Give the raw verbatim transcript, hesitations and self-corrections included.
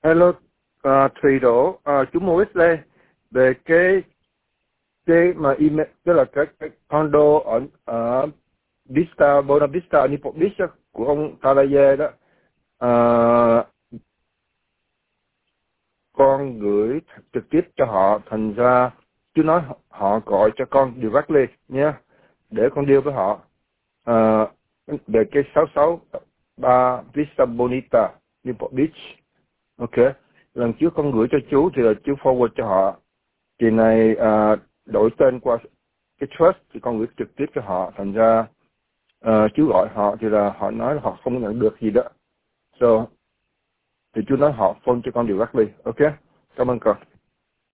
Hello, uh, Thùy Đỗ, uh, chú Maurice đây về cái cái mà email, tức là cái, cái condo ở ở Vista, Bona Vista, Newport Beach đó, của ông Talaye đó. Uh, con gửi trực tiếp cho họ, thành ra chú nói họ gọi cho con directly nhé, để con deal với họ. Uh, về cái sáu sáu ba Vista Bonita, Newport Beach. Ok, lần trước con gửi cho chú thì là chú forward cho họ. Kỳ này uh, đổi tên qua cái trust thì con gửi trực tiếp cho họ, thành ra uh, chú gọi họ thì là họ nói là họ không nhận được gì đó. So thì chú nói họ phone cho con directly. Ok, cảm ơn con.